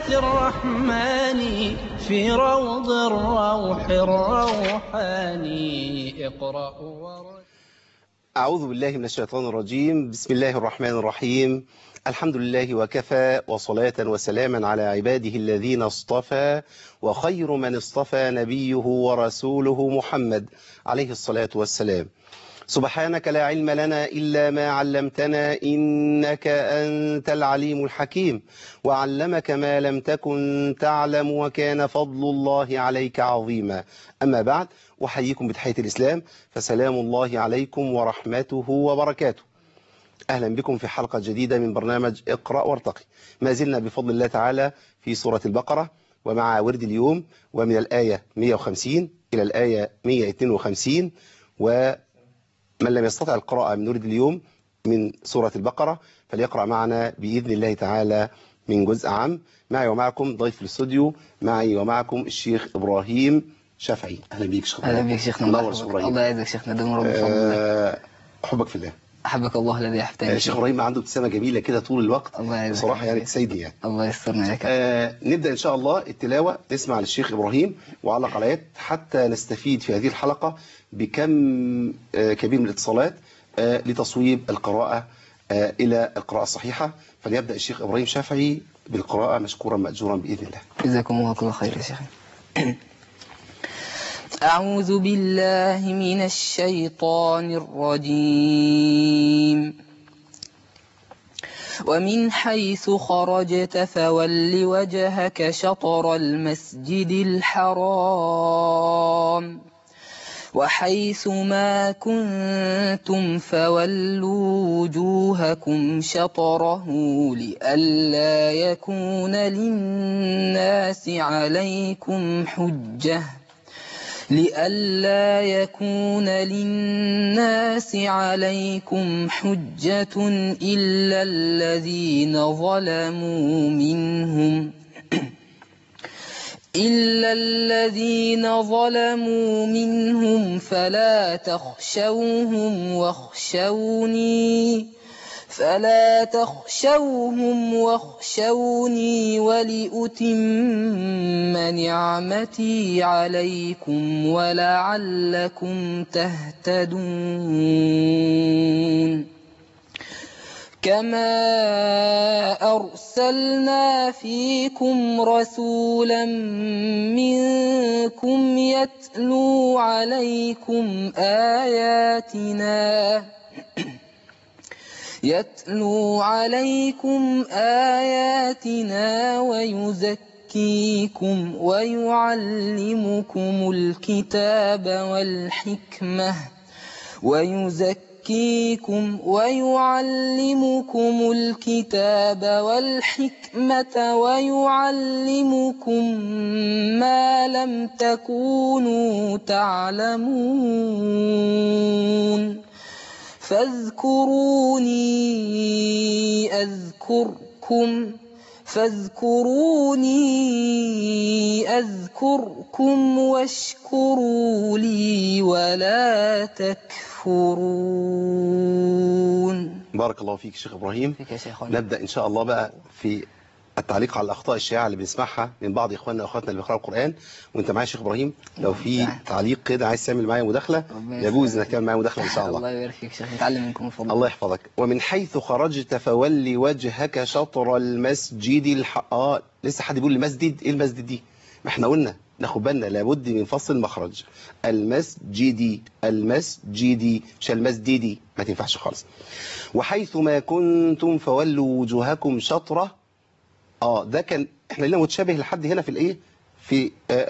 الرحمن في روض الروح الروحاني. اقرأ أعوذ بالله من الشيطان الرجيم. بسم الله الرحمن الرحيم. الحمد لله وكفى، وصلاة وسلاما على عباده الذين اصطفى، وخير من اصطفى نبيه ورسوله محمد عليه الصلاة والسلام. سبحانك لا علم لنا إلا ما علمتنا، إنك أنت العليم الحكيم، وعلمك ما لم تكن تعلم، وكان فضل الله عليك عظيما. أما بعد، أحييكم بتحية الإسلام، فسلام الله عليكم ورحمته وبركاته. أهلا بكم في حلقة جديدة من برنامج اقرأ وارتقي. ما زلنا بفضل الله تعالى في سورة البقرة، ومع ورد اليوم، ومن الآية 150 إلى الآية 152. من لم يستطع القراءة من ورد اليوم من سورة البقرة فليقرأ معنا بإذن الله تعالى من جزء عام. معي ومعكم ضيف الاستوديو، معي ومعكم الشيخ إبراهيم شافعي. أهلا بيك شيخ أهلا بك شيخنا. الله يعزك شيخنا، دوم رب بفضل الله. أحبك في الله. أحبك الله الذي أحبتني. الشيخ إبراهيم عنده ابتسامة جميلة كده طول الوقت بصراحة، يعني تسعدني يعني. الله يسترنا لك. نبدأ إن شاء الله التلاوة، نسمع للشيخ إبراهيم وعلق على آيات حتى نستفيد في هذه الحلقة بكم كبير من الاتصالات لتصويب القراءة إلى القراءة الصحيحة. فليبدأ الشيخ إبراهيم شافعي بالقراءة مشكورا مأجورا بإذن الله. جزاكم الله كل خير يا شيخ. أعوذ بالله من الشيطان الرجيم. ومن حيث خرجت فول وجهك شطر المسجد الحرام وحيث ما كنتم فولوا وجوهكم شطره لئلا يكون للناس عليكم حجة إلا الذين ظلموا منهم فلا تخشوهم واخشوني ولأتم نعمتي عليكم ولعلكم تهتدون. كما أرسلنا فيكم رسولا منكم يتلو عليكم آياتنا ويزكيكم ويعلمكم الكتاب والحكمة ويعلمكم ما لم تكونوا تعلمون. فاذكروني أذكركم واشكروا لي ولا تكفرون. بارك الله فيك شيخ إبراهيم. فيك يا شيخنا. نبدأ إن شاء الله بقى في التعليق على الأخطاء الشائعة اللي بنسمعها من بعض إخواننا وأخواتنا اللي بيقرأوا القرآن. وأنت معايا شيخ إبراهيم، لو في تعليق كده عايز تعمل معايا مداخلة يجوز إنك تعمل معايا مداخلة إن شاء الله. الله يبارك فيك شيخ، نتعلم منكم الفضل. الله يحفظك. ومن حيث خرجت فولي وجهك شطر المسجد لسه حد بيقول المسجد؟ إيه المسجد دي؟ ما احنا قلنا ناخد بالنا لابد من فصل مخرج. المسجد مش المسجدي، ما تنفعش خالص. وحيث ما كنتم فولوا وجوهكم شطرة. ده كان احنا لنا متشابه لحد هنا في الايه، في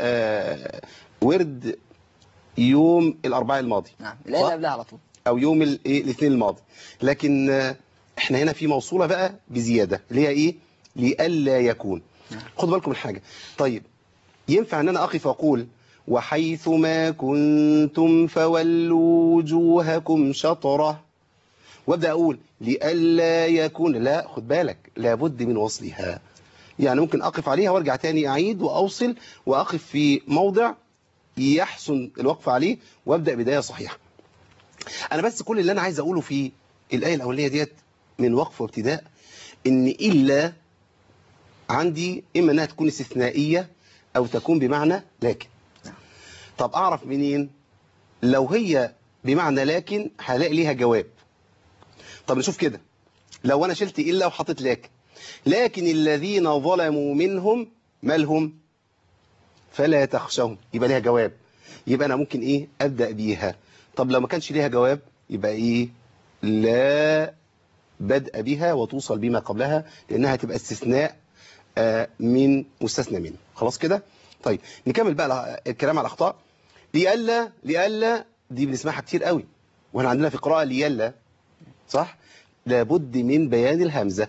ورد يوم الاربعاء الماضي. نعم، لا قبلها على طول، او يوم الاثنين الماضي. لكن احنا هنا في موصولة بقى بزيادة اللي هي ايه؟ لئلا يكون. خدوا بالكم من حاجة. طيب، ينفع ان انا اقف واقول وحيث ما كنتم فولوا وجوهكم شطرة وابدا اقول لئلا يكون؟ لا، خد بالك، لابد من وصلها. يعني ممكن اقف عليها وارجع تاني اعيد واوصل واقف في موضع يحسن الوقف عليه وابدا بداية صحيحة. انا بس كل اللي انا عايز اقوله في الايه الاولانيه ديت من وقف وابتداء ان الا عندي إما أنها تكون استثنائية أو تكون بمعنى لكن. طب أعرف منين؟ لو هي بمعنى لكن هلاقي ليها جواب. طب نشوف كده، لو أنا شلت إلا وحطيت لكن الذين ظلموا منهم مالهم فلا تخشوهم، يبقى ليها جواب، يبقى أنا ممكن إيه أبدأ بيها. طب لو ما كانش ليها جواب يبقى إيه لا بدء بها وتوصل بما قبلها، لأنها تبقى استثناء من مستثنى منه. خلاص كده. طيب نكمل بقى الكلام على الأخطاء. لئلا دي بنسمعها كتير قوي، واحنا عندنا في قراءة لئلا صح، لابد من بيان الهمزة.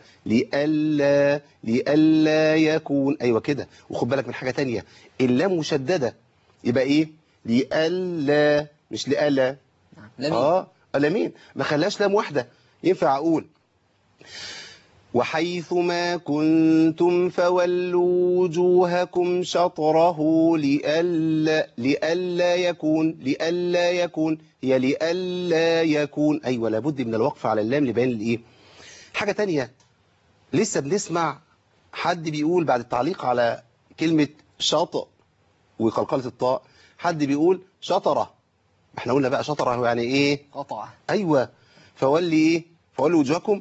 لئلا يكون، أيوة كده. وخد بالك من حاجة تانية، اللام مشددة، يبقى إيه لئلا مش لئلا. لامين، ما خلاش لام واحدة. ينفع أقول وحيث ما كنتم فولوا وجوهكم شطره لئلا يكون هي لئلا يكون. أيوة لابد من الوقف على اللام لبيان الإيه. حاجة تانية، لسه بنسمع حد بيقول بعد التعليق على كلمة شاطئ وقلقلة الطاء، حد بيقول شطرة. احنا قلنا بقى شطرة يعني ايه؟ قطعة. ايوه، فولي ايه؟ فولي وجوهكم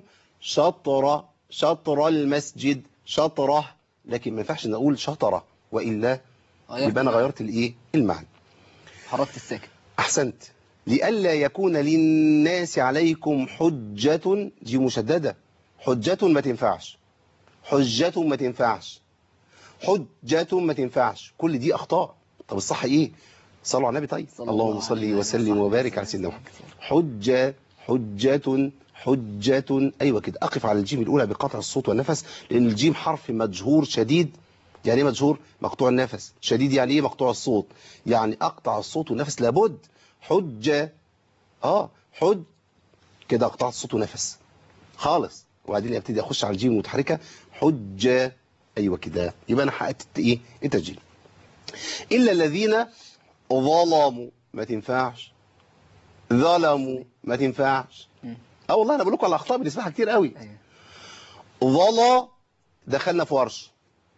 شطر المسجد شطرة، لكن ما ينفعش نقول شطرة والا يبقى انا غيرت الايه؟ المعنى. حركت الساكن. احسنت. لئلا يكون للناس عليكم حجة، دي مشددة. حجة ما تنفعش، حجة ما تنفعش، حجة ما تنفعش، كل دي أخطاء. طب الصح إيه؟ صلوا على النبي. طيب اللهم صل وسلم وبارك على سيدنا محمد. حجة أيوة كده. أقف على الجيم الأولى بقطع الصوت والنفس، لأن الجيم حرف مجهور شديد. يعني إيه مجهور؟ مقطوع النفس. شديد يعني إيه؟ مقطوع الصوت، يعني أقطع الصوت والنفس لابد. حجة حج كده، أقطع الصوت ونفس خالص، وبعدين ابتدي أخش على الجيم المتحركة حجة. أيوة كده، يبقى أنا حققت إيه؟ التسجيل. إلا الذين ظلموا ما تنفعش، ظلموا ما تنفعش. والله أنا بقول لكم على أخطاء بنسمعها كتير قوي. ظلا دخلنا في ورش،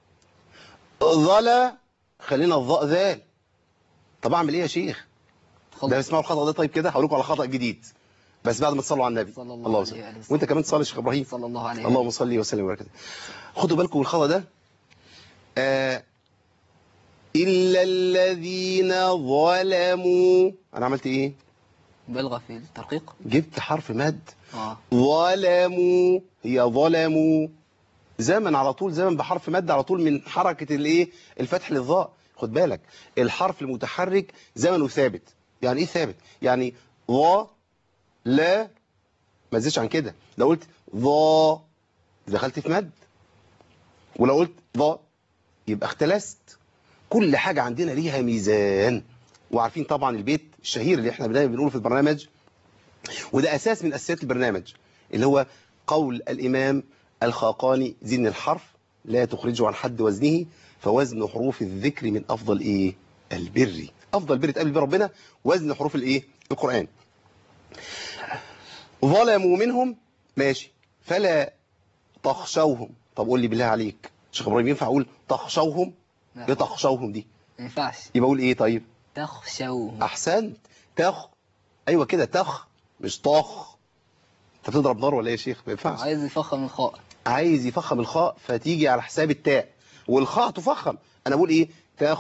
ظلا خلينا الظاء ذال. طب أعمل إيه يا شيخ؟ ده اسمعوا الخطأ ده. طيب كده هقول لكم على خطأ جديد، بس بعد ما تصلوا على النبي صلى الله عليه وسلم. وانت كمان تصلي يا شيخ ابراهيم صلى الله عليه وسلم. اللهم صل وسلم وبارك. خدوا بالكم من الخطأ ده. إلا الذين ظلموا، أنا عملت إيه؟ بلغة في الترقيق، جبت حرف مد. ظلموا، هي ظلموا زمن على طول، زمن بحرف مد على طول من حركة الإيه؟ الفتح للظاء. خد بالك الحرف المتحرك زمنه ثابت. يعني إيه ثابت؟ يعني ظا لا ما تزيدش عن كده. لو قلت ظا دخلت في مد، ولو قلت ظا يبقى اختلست. كل حاجة عندنا ليها ميزان. وعارفين طبعا البيت الشهير اللي احنا دايما بنقوله في البرنامج، وده أساس من أساسيات البرنامج، اللي هو قول الإمام الخاقاني: زن الحرف لا تخرجه عن حد وزنه، فوزن حروف الذكر من أفضل إيه؟ البر. أفضل بر تقابل بربنا وزن حروف الإيه؟ القرآن. ظلموا منهم ماشي، فلا تخشوهم. طب قول لي بالله عليك شيخ ابراهيم، ينفع اقول تخشوهم؟ ايه تخشوهم دي؟ ما ينفعش. يبقى اقول ايه طيب؟ تخشوهم. احسنت. ايوه كده، مش طخ. انت بتضرب نار ولا ايه يا شيخ؟ ما ينفعش. عايز يفخم الخاء، عايز يفخم الخاء، فتيجي على حساب التاء، والخاء تفخم. انا بقول ايه؟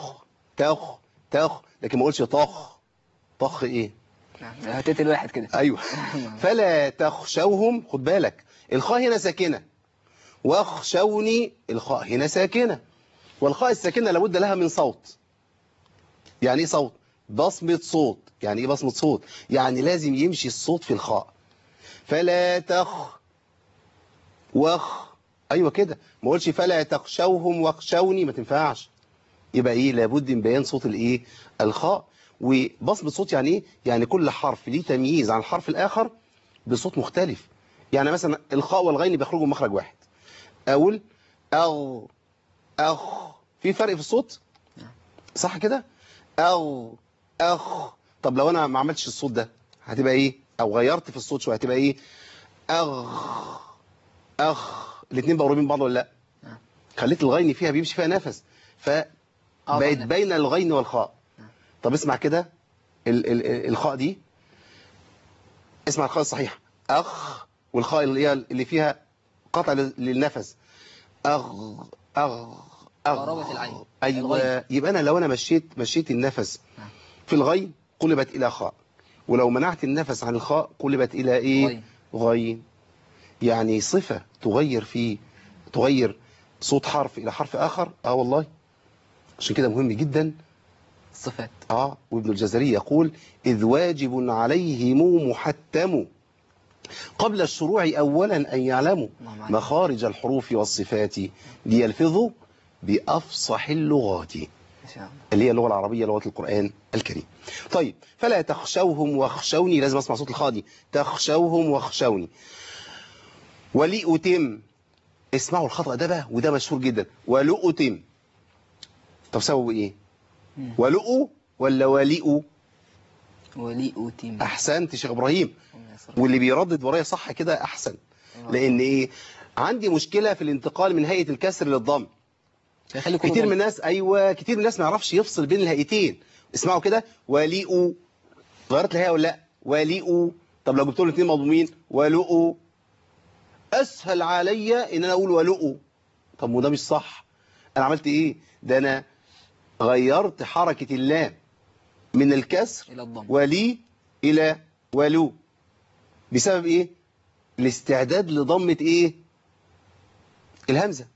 تخ، لكن ما اقولش طخ ايه؟ هتقتل الواحد كده. ايوه. فلا تخشوهم. خد بالك الخاء هنا ساكنه، واخشوني الخاء هنا ساكنه، والخاء الساكنه لابد لها من صوت. يعني ايه صوت؟ بصمه صوت. يعني ايه بصمه صوت؟ يعني لازم يمشي الصوت في الخاء. فلا ايوه كده، ما اقولش فلا تخشوهم واخشوني، ما تنفعش. يبقى ايه؟ لابد من بيان صوت الايه؟ الخاء. وبصمه صوت يعني ايه؟ يعني كل حرف ليه تمييز عن الحرف الاخر بصوت مختلف. يعني مثلا الخاء والغين بيخرجوا من مخرج واحد. اقول اخ، في فرق في الصوت صح كده؟ اخ. طب لو انا ما عملتش الصوت ده هتبقى ايه؟ او غيرت في الصوت شويه هتبقى ايه؟ اخ. الاثنين بقوا قريبين من بعض ولا لا؟ خليت الغين فيها بيمشي فيها نفس، فبقت بين الغين والخاء. طب اسمع كده الخاء دي، اسمع الخاء الصحيحة، أخ، والخاء اللي فيها قطع للنفس، أغ أغ قرابة العين. أيوة. يبقى أنا لو أنا مشيت النفس في الغين قلبت إلى خاء، ولو منعت النفس عن الخاء قلبت إلى إيه؟ غين. يعني صفة تغير صوت حرف إلى حرف آخر. والله عشان كده مهم جدا الصفات. وابن الجزري يقول إذ واجب عليهم محتم قبل الشروع أولا أن يعلموا مخارج الحروف والصفات ليلفظوا بأفصح اللغات، اللي هي اللغة العربية، لغة القرآن الكريم. طيب، فلا تخشوهم واخشوني، لازم اسمع صوت الخاء دي، تخشوهم واخشوني. ولئتم، اسمعوا الخطأ ده بقى، وده مشهور جدا، ولؤتم. طب سووا ايه؟ ولؤوا ولا ولئوا؟ ولئتم. احسنت يا شيخ ابراهيم، واللي بيردد ورايا صح كده احسن. لان ايه؟ عندي مشكلة في الانتقال من هيئة الكسر للضم. كتير من الناس كتير من الناس ما يعرفش يفصل بين الهيئتين. اسمعوا كده، ولئوا، غيرت الهيئة ولا لا؟ ولئوا. طب لو جبت له الاثنين مضمومين، ولؤوا، اسهل عليا ان انا اقول ولؤوا. طب وده مش صح. انا عملت ايه؟ ده انا غيرت حركة اللام من الكسر الى الضم، ولي الى ولو. بسبب ايه؟ الاستعداد لضمة ايه؟ الهمزة.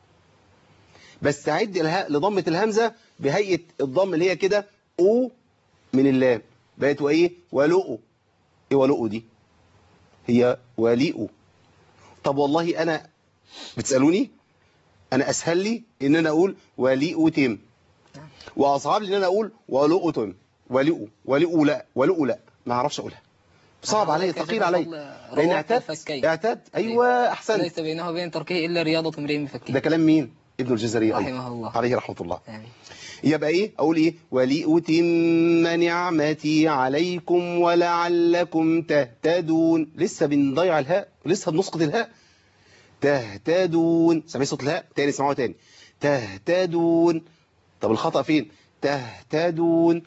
بستعد لضمة الهمزة بهيئة الضم اللي هي كده او من اللام، بقت وايه؟ ولؤوا. ايه ولؤوا دي؟ هي وليئوا. طب والله انا بتسألوني، انا اسهل لي ان انا اقول ولئتم، واصعب لي ان انا اقول ولؤتم، ولئوا لا، ولؤوا لا، ما اعرفش اقولها، صعب علي، ثقيل علي، لان اعتدت. ايوه احسنت. ليس بينه وبين تركه الا رياضه امرئ بفكه. ده كلام مين؟ ابن الجزري رحمه الله عليه رحمه الله. آمين. يبقى ايه؟ اقول ايه؟ ولأتم نعمتي عليكم ولعلكم تهتدون. لسه بنضيع الهاء، لسه بنسقط الهاء. تهتدون، سامعين صوت الهاء تاني؟ اسمعوها تاني، تهتدون. طب الخطأ فين؟ تهتدون،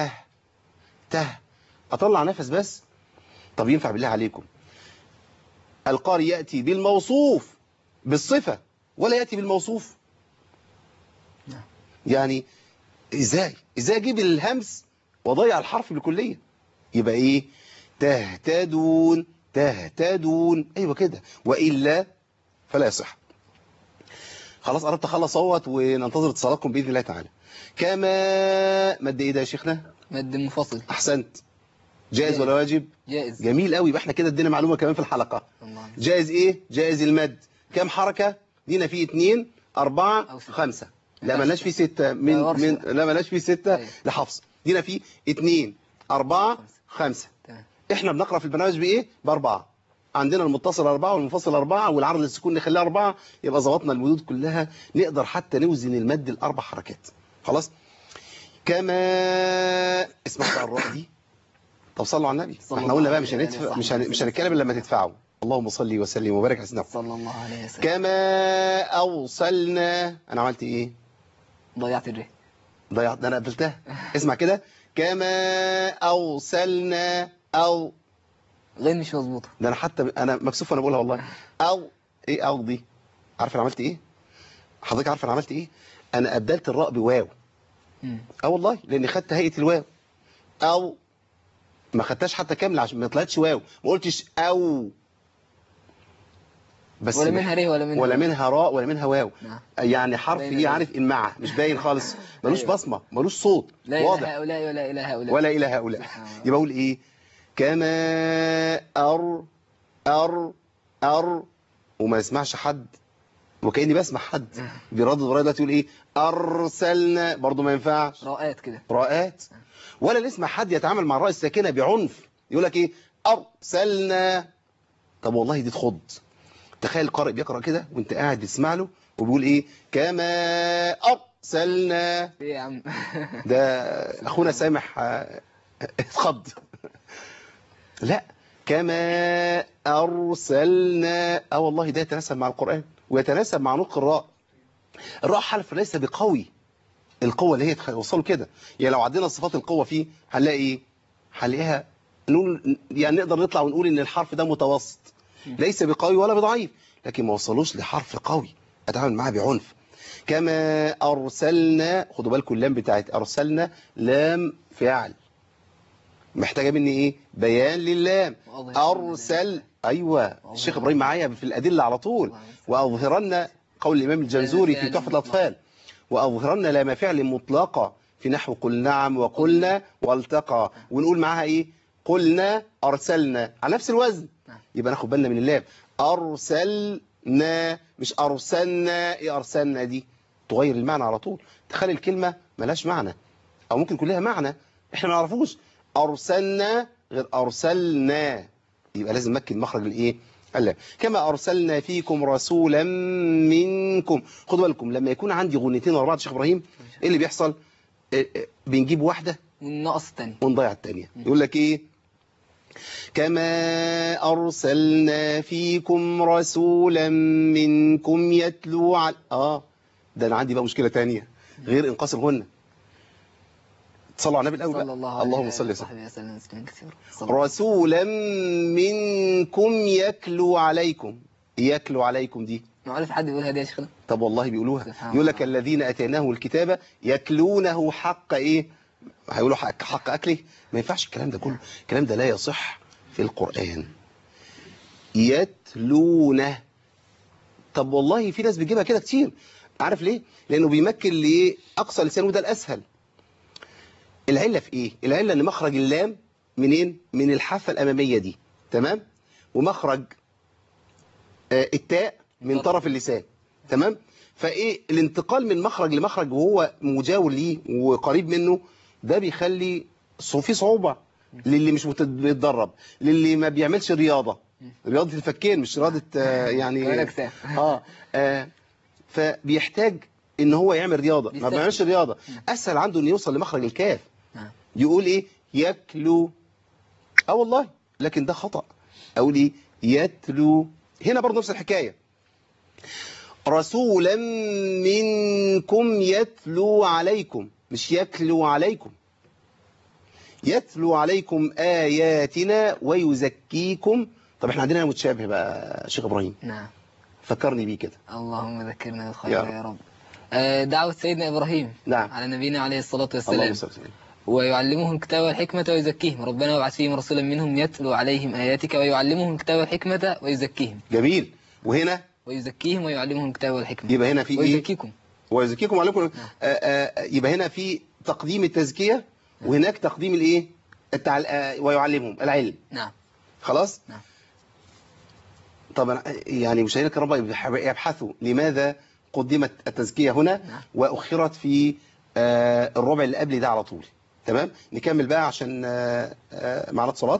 اطلع نفس بس. طب ينفع بالله عليكم القارئ يأتي بالموصوف بالصفة ولا يأتي بالموصوف؟ يعني ازاي اجيب الهمس واضيع الحرف بالكلية؟ يبقى ايه؟ تهتدون، ايوه كده، والا فلا يصح. خلاص قربت اخلص اهوت، وننتظر اتصالاتكم باذن الله تعالى. كما مد ايه ده يا شيخنا؟ مد منفصل. احسنت. جائز ولا واجب؟ جائز. جميل قوي، يبقى احنا كده ادينا معلومه كمان في الحلقه. جائز ايه؟ جائز المد. كم حركه؟ دينا فيه 2 4 5. لا مالناش فيه 6 لا مالناش فيه 6 لحفص. دينا فيه 2 4 5. احنا بنقرا في البرنامج بايه؟ باربعه. عندنا المتصل 4 والمنفصل 4 والعرض للسكون نخليها 4، يبقى ظبطنا المدود كلها، نقدر حتى نوزن المد الاربع حركات. خلاص. كما اسمع بقى الراء دي. طب صلوا على النبي. احنا قلنا بقى مش هنتكلم الا لما تدفعوا. اللهم صل وسلم وبارك على سيدنا صلى الله عليه وسلم. كما اوصلنا. انا عملت ايه؟ ضيعت الره. ده انا قبلتها. اسمع كده، كما اوصلنا. او غير مش مظبوطه. ده انا حتى انا مكسوف وانا بقولها والله. او ايه او دي؟ عارف انا عملت ايه؟ حضرتك عارف انا عملت ايه؟ انا ابدلت الراء بواو. والله لاني خدت هيئه الواو. او ما خدتهاش حتى كامله عشان ما طلعتش واو، ما قلتش او بس، ولا منها ر ولا منها راء ولا منها واو. يعني حرف ايه؟ عارف ان مع مش باين خالص، ملوش بصمه، ملوش صوت واضح. لا هؤلاء ولا الى هؤلاء ولا الى هؤلاء. يبقى اقول ايه؟ كما ار وما يسمعش حد، وكاني بسمع حد بيردد ورايا دلوقتي يقول ايه؟ ارسلنا، برضه ما ينفعش. راءات كده، راءات. ولا نسمع حد يتعامل مع الراء الساكنه بعنف، يقول لك ايه؟ ارسلنا. طب والله دي تخض. تخيل قارئ بيقرا كده وانت قاعد بتسمع له وبيقول ايه؟ كما ارسلنا. ايه يا عم؟ ده اخونا سامح اتخض. لا، كما ارسلنا. والله ده يتناسب مع القرآن ويتناسب مع نطق الراء. الراء حرف ليس بقوي القوة اللي هي توصله كده. يعني لو عدينا صفات القوة فيه هنلاقي ايه؟ هنلاقيها نقول يعني نقدر نطلع ونقول ان الحرف ده متوسط، ليس بقوي ولا بضعيف، لكن ما وصلوش لحرف قوي اتعامل معاه بعنف. كما ارسلنا، خدوا بالكم اللام بتاعت ارسلنا لام فعل، محتاجه مني ايه؟ بيان للام. ارسل، ايوه الشيخ ابراهيم معايا في الادله على طول. واظهرن، قول الامام الجنزوري في تحفه الاطفال، واظهرن لام فعل مطلقه في نحو قل نعم وقلنا والتقى، ونقول معاها ايه؟ قلنا ارسلنا على نفس الوزن. يبقى ناخد بالنا من اللام. ارسلنا مش ارسلنا. ايه ارسلنا دي؟ تغير المعنى على طول، تخلي الكلمه ملهاش معنى، او ممكن يكون لها معنى احنا ما نعرفوش. ارسلنا غير ارسلنا، يبقى لازم نمكن مخرج الايه؟ اللام. كما ارسلنا فيكم رسولا منكم. خدوا بالكم لما يكون عندي غنتين ورا بعض يا شيخ ابراهيم، ايه اللي بيحصل؟ بنجيب واحده وننقص الثانيه ونضيع الثانيه. يقول لك ايه؟ كما ارسلنا فيكم رسولا منكم يتلو على ده انا عندي بقى مشكله ثانيه غير انقاص الغنه. صلوا على النبي الاول. اللهم صل وسلم. رسولا منكم يتلو عليكم. يتلو عليكم دي ما عارف حد يقولها دي يا شيخنا؟ طب والله بيقولوها. يقول لك الذين اتيناه الكتاب يتلونه حق ايه؟ هيقولوا حق اكله؟ ما ينفعش الكلام ده كله، الكلام ده لا يصح في القرآن. يتلونه. طب والله في ناس بتجيبها كده كتير، عارف ليه؟ لانه بيمكن ليه اقصى لسان، وده الاسهل. العلة في ايه؟ العلة ان مخرج اللام منين؟ من الحافة الامامية دي، تمام؟ ومخرج التاء من طرف اللسان، تمام؟ فايه الانتقال من مخرج لمخرج وهو مجاور ليه وقريب منه، ده بيخلي في صعوبة للي مش بيتدرب، للي ما بيعملش رياضة الفكين، مش رياضة يعني فبيحتاج ان هو يعمل رياضة، ما بيعملش رياضة. اسهل عنده انه يوصل لمخرج الكاف، يقول ايه؟ يكلو. والله لكن ده خطأ. اقول ايه؟ يتلو. هنا برضه نفس الحكاية. رسولا منكم يتلو عليكم، مش يتلو عليكم. يتلو عليكم آياتنا ويزكيكم. طب احنا عندنا متشابه بقى شيخ ابراهيم. نعم. فكرني بيه كده. اللهم ذكرنا بالخير يا رب. دعوة سيدنا إبراهيم. نعم. على نبينا عليه الصلاة والسلام. اللهم صل وسلم. ويعلمهم الكتاب والحكمة ويزكيهم. ربنا وابعث فيهم رسولا منهم يتلو عليهم آياتك ويعلمهم الكتاب والحكمة ويزكيهم. جميل. وهنا ويزكيهم ويعلمهم الكتاب والحكمة. يبقى هنا في ويزكيكم. ويزكيكم ويعلمكم. يبقى هنا في تقديم التزكية، وهناك تقديم الايه؟ ويعلمهم العلم. نعم. خلاص؟ نعم. طبعا يعني مشاهدينا الكرام يبحثوا لماذا قدمت التزكية هنا وأخرت في الربع اللي قبل ده على طول. تمام؟ نكمل بقى عشان معنا اتصالات.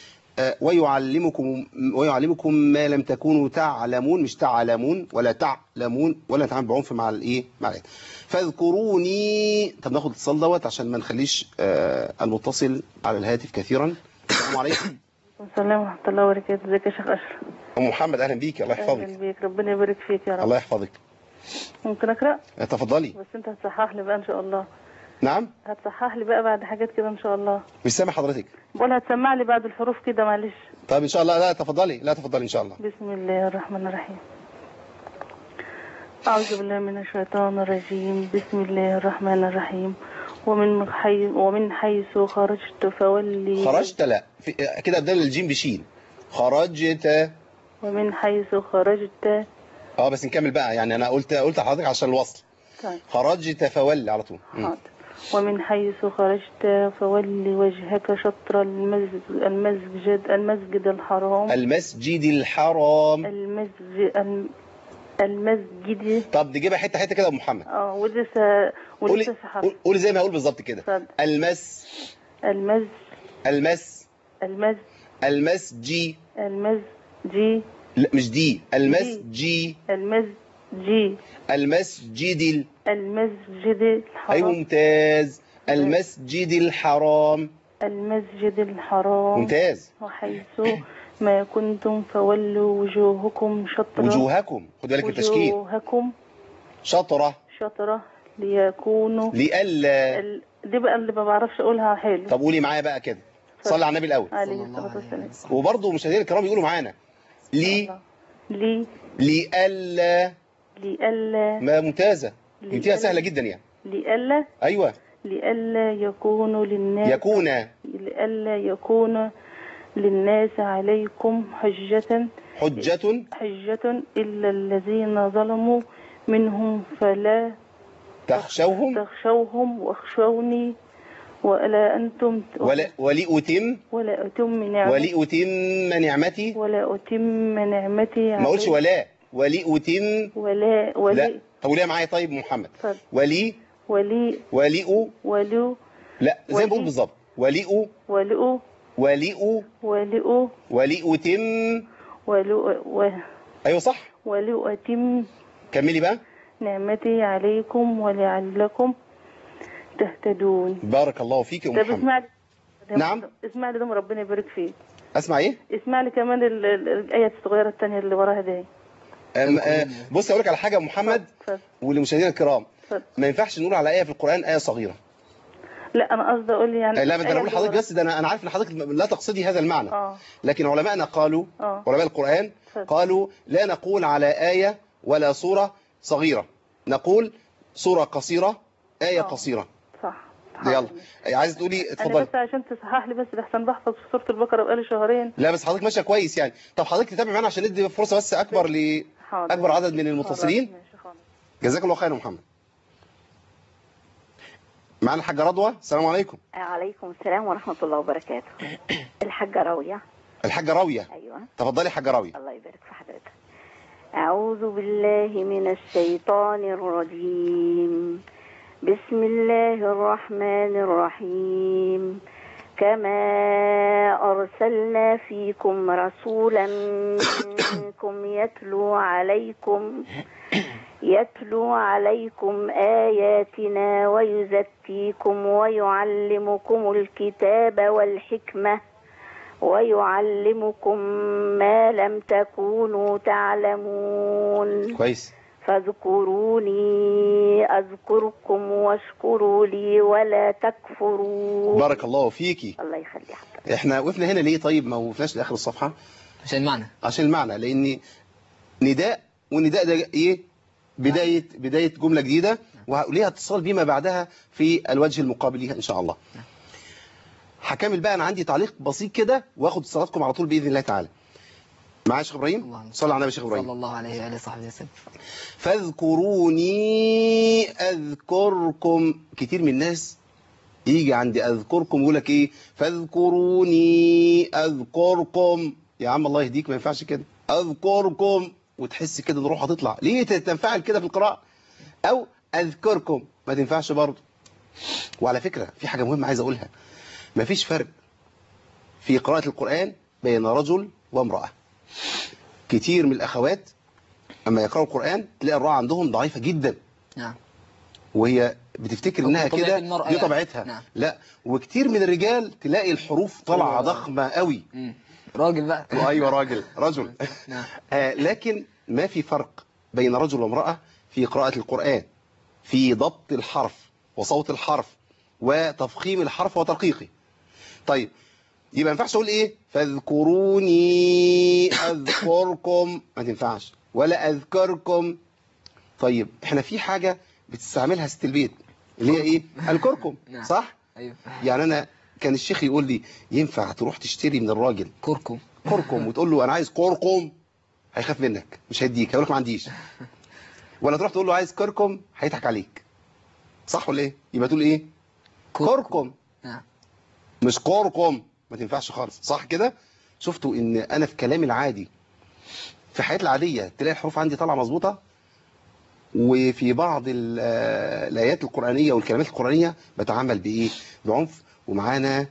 ويعلمكم ما لم تكونوا تعلمون، مش تعلمون ولا تعلمون، ولا نتعامل بعنف مع الايه؟ مع الايه. فاذكروني. طب ناخد الاتصال دوت عشان ما نخليش المتصل على الهاتف كثيرا. السلام عليكم. السلام ورحمة الله وبركاته. ازيك يا شيخ أشرف؟ أم محمد أهلا بيك. الله يحفظك. أهلا بيك، ربنا يبارك فيك يا رب. الله يحفظك. ممكن أقرأ؟ تفضلي. بس أنت هتصحح لي بقى إن شاء الله. نعم؟ هتصحح لي بقى بعد حاجات كده إن شاء الله. مش سامع حضرتك. بقول هتسمع لي بعد الحروف كده معلش. طيب إن شاء الله. لا تفضلي، لا تفضلي إن شاء الله. بسم الله الرحمن الرحيم. أعوذ بالله من الشيطان الرجيم. بسم الله الرحمن الرحيم. ومن حيث خرجت فولي. خرجت لا كده بدل الجيم بشين. خرجت. ومن حيث خرجت. بس نكمل بقى، يعني أنا قلت لحضرتك عشان الوصل. طيب. خرجت فولي على طول. حاضر. ومن حيث خرجت فولي وجهك شطر المسجد الحرام. المسجد الحرام. المسجد. طب نجيبها حته حته كده يا ابو محمد. ولسه في حرف. قولي زي ما هقول بالظبط كده. المسجي. لا مش دي. المسجد الحرام. ايوه ممتاز. المسجد الحرام. ممتاز. وحيث ما كنتم فولوا وجوهكم شطرة. وجوهكم، خد بالك التشكيل. شطرة. شطرة ليكونوا لئلا. دي بقى اللي ما بعرفش اقولها حلو. طب قولي معايا بقى كده، صلي على النبي الأول. عليه الصلاة والسلام. وبرضه مشاهدينا الكرام يقولوا معانا لي. لي لئلا. لئلا. ما ممتازة، لئلا. انتهى سهلة جدا يعني. لئلا. أيوة. لئلا يكون للناس. يكون. لئلا يكون للناس عليكم حجة إلا الذين ظلموا منهم فلا تخشوهم واخشوني ولا أنتم ولأتم نعمتي عليكم. ما أقولش ولا ولأتم. ولا لا طب قوليها معايا طيب محمد. ولي لا زي ما بقول بالظبط. ولئوا ولأتم. أيوة صح. ولأتم كملي بقى. نعمتي عليكم ولعلكم تهتدون. بارك الله فيك يا محمد. اسمع لي. نعم. اسمع لي دم ربنا يبارك فيك. اسمع ايه؟ اسمع لي كمان الآية الصغيرة الثانية اللي وراها دي. بص اقول لك على حاجه يا محمد ولمشاهدينا الكرام. ما ينفعش نقول على آية في القرآن آية صغيرة. لا انا قصدي اقول يعني لا انا بقول لحضرتك بس ده انا عارف ان حضرتك لا تقصدي هذا المعنى. لكن علماءنا قالوا علماء القرآن قالوا لا نقول على آية ولا سورة صغيرة، نقول سورة قصيرة آية قصيرة. صح. يلا عايز تقولي اتفضلي. انا بس عشان تصحح لي بس لحسن بحفظ سورة البقرة بقالي شهرين. لا بس حضرتك ماشيه كويس يعني. طب حضرتك تتابع معانا عشان ندي فرصة بس اكبر اكبر عدد من المتصلين. جزاك الله خير يا محمد. معنا الحاجة رضوى. السلام عليكم. عليكم السلام ورحمة الله وبركاته. الحاجة راوية. الحاجة راوية. أيوة. تفضلي حاجة راوية. الله يبارك في حضرتك. أعوذ بالله من الشيطان الرجيم. بسم الله الرحمن الرحيم. كما أرسلنا فيكم رسولا منكم يتلو عليكم آياتنا ويزكيكم ويعلمكم الكتاب والحكمة ويعلمكم ما لم تكونوا تعلمون. كويس. فاذكروني أذكركم واشكروا لي ولا تكفرون. بارك الله فيكي. الله يخلي حضرتك. احنا وقفنا هنا ليه طيب؟ ما وقفناش لاخر الصفحة عشان المعنى. عشان المعنى، لان نداء والنداء ده ايه؟ بداية جملة جديدة وليها اتصال بما بعدها في الوجه المقابل ليها ان شاء الله. هكمل بقى، انا عندي تعليق بسيط كده واخد اتصالاتكم على طول باذن الله تعالى. معايا شيخ ابراهيم. صلى على النبي شيخ ابراهيم صلى الله عليه وآله وصحبه وسلم. فاذكروني اذكركم. كتير من الناس يجي عند اذكركم يقول لك ايه؟ فاذكروني اذكركم. يا عم الله يهديك ما ينفعش كده. اذكركم وتحس كده ان روحها تطلع. ليه تنفعل كده في القراءة؟ او اذكركم ما تنفعش برضه. وعلى فكرة في حاجة مهمة عايز اقولها. ما فيش فرق في قراءة القرآن بين رجل وامرأة. كتير من الأخوات أما يقرأوا القرآن تلاقي الراء عندهم ضعيفة جدا. نعم. وهي بتفتكر إنها كده دي طبيعتها. نعم. لا، وكتير من الرجال تلاقي الحروف طالعة ضخمة قوي. راجل بقى. أيوة رجل. نعم. لكن ما في فرق بين رجل وامرأة في قراءة القرآن، في ضبط الحرف وصوت الحرف وتفخيم الحرف وترقيقه. طيب يبقى ما ينفعش اقول ايه؟ فاذكروني اذكركم، ما تنفعش، ولا اذكركم. طيب احنا في حاجة بتستعملها ست البيت اللي هي ايه؟ الكركم. صح؟ ايوه. يعني انا كان الشيخ يقول لي ينفع تروح تشتري من الراجل كركم وتقول له انا عايز كركم، هيخاف منك مش هيديك، هيقول لك ما عنديش. ولا تروح تقول له عايز كركم هيضحك عليك. صح ولا ايه؟ يبقى تقول ايه؟ كركم. مش كركم، ما تنفعش خالص. صح كده؟ شفتوا ان انا في كلامي العادي في حياتي العادية تلاقي الحروف عندي طالعه مظبوطه، وفي بعض الايات القرآنية والكلمات القرآنية بتعامل بايه؟ بعنف. ومعانا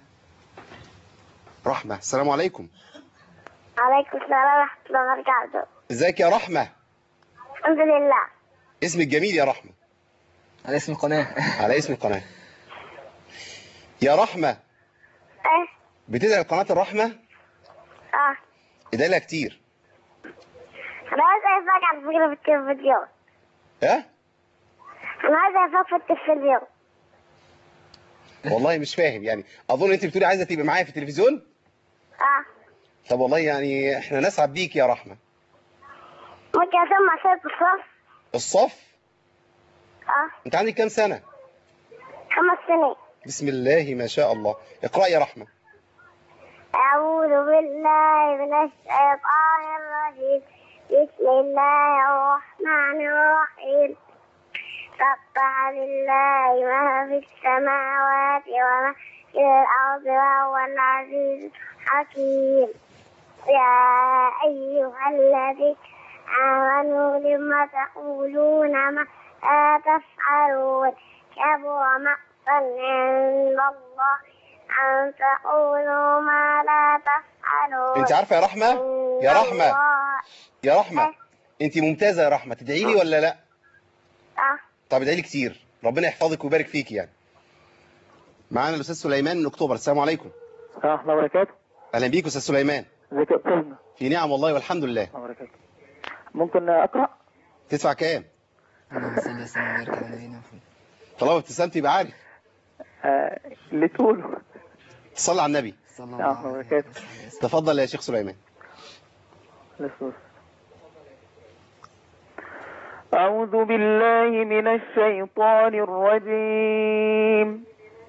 رحمة. السلام عليكم. عليكم السلام ورحمة الله وبركاته. ازيك يا رحمة؟ الحمد لله. اسمك جميل يا رحمة. على اسم القناة. على اسم القناة. يا رحمة. ايه؟ بتدعي قناة الرحمة؟ ادعي لها كتير. انا عايز اتفرج على فكرة في التلفزيون. ها؟ أنا عايزة أشوف في التلفزيون. والله مش فاهم يعني، اظن انت بتقولي عايزه تبقى معايا في التلفزيون. طب والله يعني احنا نسعد بيك يا رحمه. ممكن أسمع صوت الصف؟ الصف. انت عندك كام سنه؟ 5 سنين. بسم الله ما شاء الله. اقرأ يا رحمه. أعوذ بالله من الشيطان الرجيم. بسم الله الرحمن الرحيم. سبح لله ما في السماوات وما في الأرض وهو العزيز الحكيم. يا أيها الذين آمنوا لم تقولون ما لا تفعلون كبر مقتا عند الله أن تقولوا ما لا تفعلون. انت عارفه يا رحمه؟ يا رحمه انت ممتازه يا رحمه، تدعي لي ولا لا؟ طب ادعي لي كتير، ربنا يحفظك ويبارك فيك يعني. معانا الاستاذ سليمان من اكتوبر. السلام عليكم. ورحمة الله وبركاته. اهلا بيك استاذ سليمان. ازيك يا استاذنا؟ في نعم والله والحمد لله. ممكن اقرا؟ تدفع كام؟ اللهم صل وسلم وبارك على نبينا محمد. طالما ابتسمت يبقى عارف. اللي تقوله. تصلي على النبي صلى الله عليه وسلم. تفضل يا شيخ سليمان. أعوذ بالله من الشيطان الرجيم.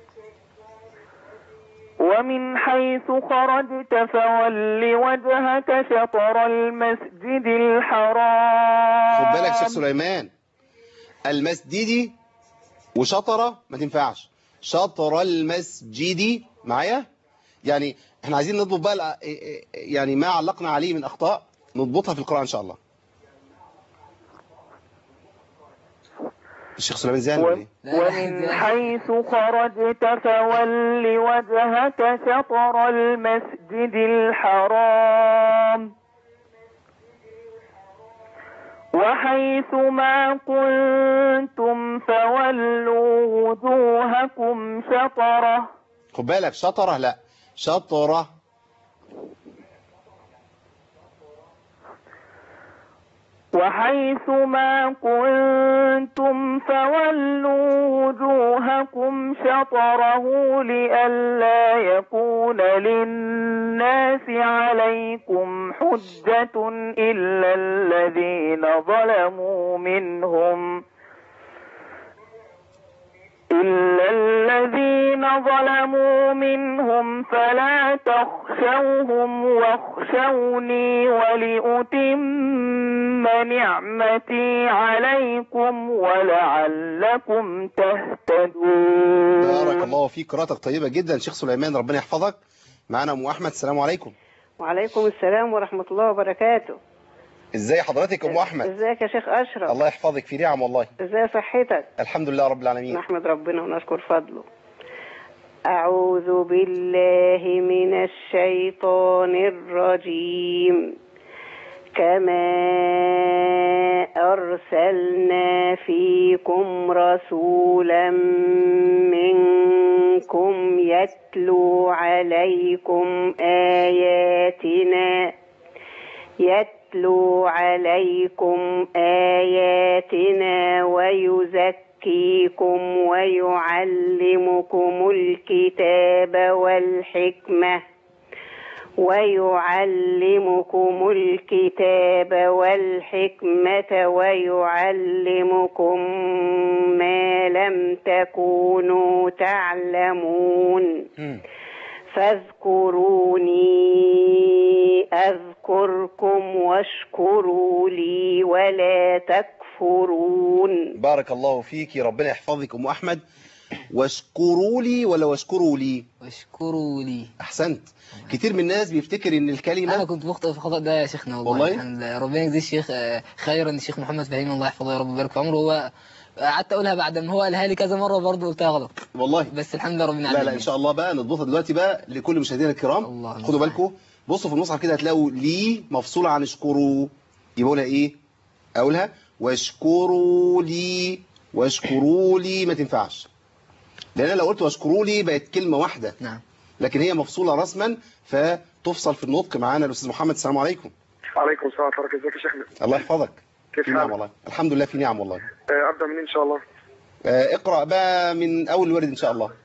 ومن حيث خرجت فول وجهك شطر المسجد الحرام. خد بالك شيخ سليمان، المسجد وشطرة ما تنفعش. شطر المسجد معايا، يعني احنا عايزين نضبط بقى يعني ما علقنا عليه من أخطاء نضبطها في القراءة إن شاء الله. الشيخ سليمان زين ولا ايه؟ ومن حيث خرجت فول وجهك شطر المسجد الحرام وحيث ما كنتم فولوا وجوهكم شطره. خد بالك شطره لا شطره. وحيث ما كنتم فولوا وجوهكم شطره لئلا يكون للناس عليكم حجة إلا الذين ظلموا منهم فلا تخشوهم واخشوني ولأتم نعمتي عليكم ولعلكم تهتدون. بارك الله فيك، قراءتك طيبة جدا شيخ سليمان، ربنا يحفظك. معنا أم أحمد. السلام عليكم. وعليكم السلام ورحمة الله وبركاته. ازاي حضرتك ام احمد؟ ازيك يا شيخ اشرف؟ الله يحفظك، في نعم والله. ازاي صحتك؟ الحمد لله رب العالمين. نحمد ربنا ونشكر فضله. اعوذ بالله من الشيطان الرجيم. كما ارسلنا فيكم رسولا منكم يتلو عليكم آياتنا ويزكيكم ويعلمكم الكتاب والحكمة ويعلمكم ما لم تكونوا تعلمون. فاذكروني أذكركم واشكروا لي ولا تكفرون. بارك الله فيك، ربنا يحفظك أم أحمد. واشكروا لي ولا واشكروا لي؟ واشكروا لي. أحسنت. كتير من الناس بيفتكر إن الكلمة، أنا كنت بخطئ في الخطأ ده يا شيخنا والله. الحمد لله، ربنا يجزي الشيخ خيرا. الشيخ محمد فهيم الله يحفظه يا رب ويبارك في عمره. هو قعدت اقولها بعد ما هو قالها لي كذا مره برضه قلتها غلط والله، بس الحمد لله رب العالمين. لا ان شاء الله بقى نضبطها دلوقتي بقى لكل مشاهدينا الكرام. خدوا بالكم، بصوا في المصحف كده هتلاقوا لي مفصوله عن اشكروا، يبقى اقولها ايه؟ اقولها واشكروا لي ما تنفعش، لان انا لو قلت واشكروا لي بقت كلمه واحده. نعم. لكن هي مفصوله رسما فتفصل في النطق. معانا الاستاذ محمد. السلام عليكم. وعليكم السلام ورحمه الله. ازيك يا شيخنا؟ الله يحفظك. كيف في نعم والله، الحمد لله في نعم والله. ابدا منين ان شاء الله؟ اقرأ بقى من أول الورد إن شاء الله.